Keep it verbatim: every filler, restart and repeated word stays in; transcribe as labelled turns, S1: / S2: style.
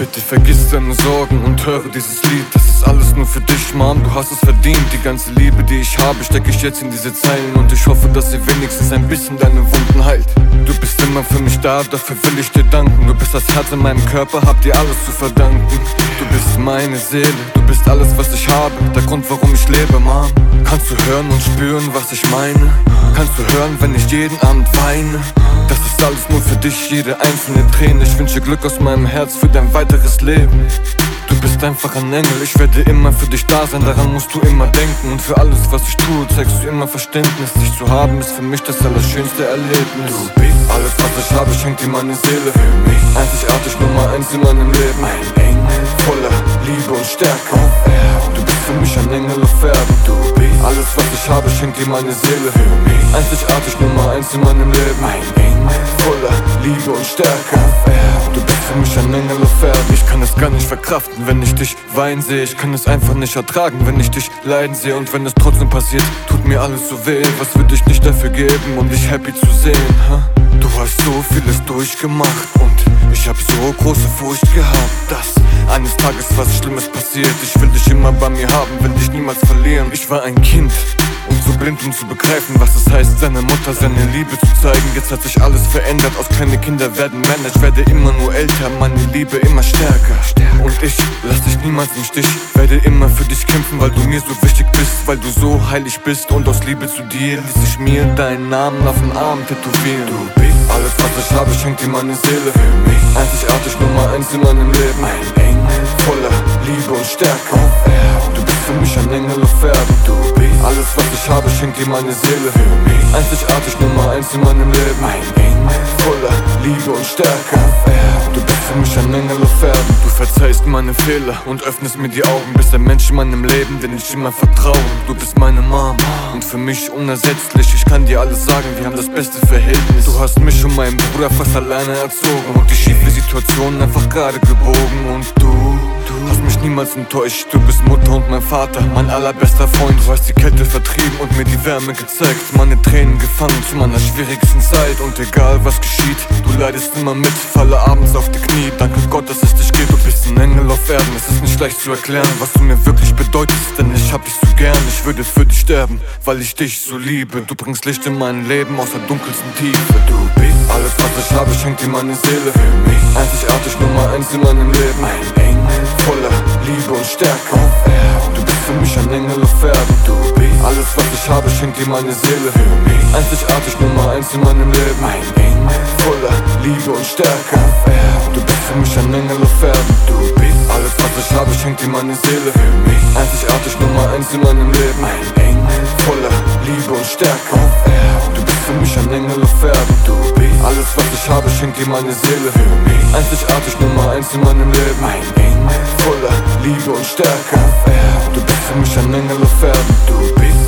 S1: Bitte vergiss deine Sorgen und höre dieses Lied. Das ist alles nur für dich, Mom, du hast es verdient. Die ganze Liebe, die ich habe, stecke ich jetzt in diese Zeilen. Und ich hoffe, dass sie wenigstens ein bisschen deine Wunden heilt. Du bist immer für mich da, dafür will ich dir danken. Du bist das Herz in meinem Körper, hab dir alles zu verdanken. Du bist meine Seele, du bist alles, was ich habe. Der Grund, warum ich lebe, Mom. Kannst du hören und spüren, was ich meine? Kannst du hören, wenn ich jeden Abend weine? Das ist alles nur für dich, jede einzelne Träne. Ich wünsche Glück aus meinem Herz für dein weiteres Leben. Du bist einfach ein Engel, ich werde immer für dich da sein, daran musst du immer denken. Und für alles, was ich tue, zeigst du immer Verständnis. Dich zu haben, ist für mich das allerschönste Erlebnis. Du bist alles, was ich habe, schenkt dir meine Seele. Für mich einzigartig, Nummer eins in meinem Leben. Ein Engel voller Liebe und Stärke. Du bist für mich ein Engel auf Erden. Du bist alles, was ich habe, schenkt dir meine Seele. Für mich einzigartig, Nummer eins in meinem Leben. Ein Engel voller Liebe und Stärke. Du bist für mich ein Engel auf Erden. Ich kann es gar nicht verkraften, wenn ich dich weinen sehe. Ich kann es einfach nicht ertragen, wenn ich dich leiden sehe. Und wenn es trotzdem passiert, tut mir alles so weh. Was würde ich nicht dafür geben, um dich happy zu sehen, ha? Du hast so vieles durchgemacht und ich hab so große Furcht gehabt, dass eines Tages was Schlimmes passiert. Ich will dich immer bei mir haben, will dich niemals verlieren. Ich war ein Kind und so blind, um zu begreifen, was es heißt, seiner Mutter seine Liebe zu zeigen. Jetzt hat sich alles verändert, aus kleine Kinder werden Männer. Ich werde immer nur älter, meine Liebe immer stärker. Und ich lass dich niemals im Stich, werde immer für dich kämpfen, weil du mir so wichtig bist, weil du so heilig bist. Und aus Liebe zu dir ließ ich mir deinen Namen auf den Arm tätowieren. Du bist alles, was ich habe, schenkt dir meine Seele. Für mich einzigartig, Nummer eins in meinem Leben. Ein Engel voller Liebe und Stärke. Du bist für mich ein Engel auf Erden. Du bist alles, was ich habe, schenkt dir meine Seele. Für mich einzigartig, Nummer eins in meinem Leben. Ein Engel voller Liebe und Stärke. Du bist für mich ein Engel auf Erden. Du verzeihst meine Fehler und öffnest mir die Augen. Bist der Mensch in meinem Leben, den ich immer vertraue. Du bist meine Mom und für mich unersetzlich. Ich kann dir alles sagen, wir haben das beste Verhältnis. Du hast mich und meinen Bruder fast alleine erzogen und die schiefe Situation einfach gerade gebogen. Und du, du hast mich niemals enttäuscht. Du bist Mutter und mein Vater, mein allerbester Freund. Du hast die Kälte vertrieben und mir die Wärme gezeigt. Meine Tränen gefangen zu meiner schwierigsten Zeit. Und egal was geschieht, du leidest immer mit. Falle abends auf die Knie, danke Gott, dass es dich gibt. Du bist ein Engel auf Erden, es ist nicht leicht zu erklären, was du mir wirklich bedeutest, denn ich hab dich so gern. Ich würde für dich sterben, weil ich dich so liebe. Du bringst Licht in mein Leben aus der dunkelsten Tiefe. Du bist alles, was ich habe, schenkt dir meine Seele. Für mich einzigartig, Nummer eins in meinem Leben. Ein Engel voller Liebe und Stärke. Du bist für mich ein Engel auf Erden. Du bist alles, was ich habe, schenkt dir meine Seele. Für mich einzigartig, Nummer eins in meinem Leben. Ein Engel voller Liebe und Stärke. Du bist für mich ein Engel auf Erden. Du bist alles, was ich habe, schenkt dir meine Seele. Für mich einzigartig, Nummer eins in meinem Leben. Ein Engel voller Liebe und Stärke. Du bist für mich ein Engel auf Erden. Du bist alles, was ich habe, schenkt dir meine Seele. Für mich einzigartig, Nummer eins in meinem Leben. Ein Engel voller Liebe und Stärke. Du bist für mich ein Engel auf Erden. Du bist